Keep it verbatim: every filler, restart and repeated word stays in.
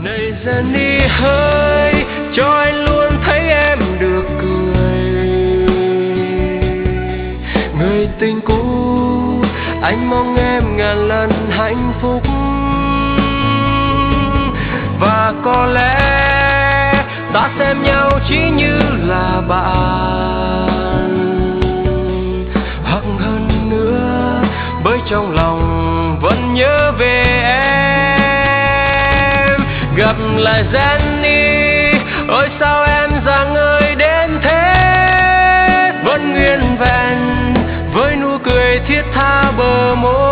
Này Jenny ơi, cho anh luôn thấy em được cười. Người tình cũ, anh mong em ngàn lần hạnh phúc. Và có lẽ ta xem nhau chỉ như là bạn, hoặc hơn nữa bởi trong lòng vẫn nhớ về em. Gặp lại Jenny ơi, sao em rạng ngời đến thế, vẫn nguyên vẹn với nụ cười thiết tha bờ môi.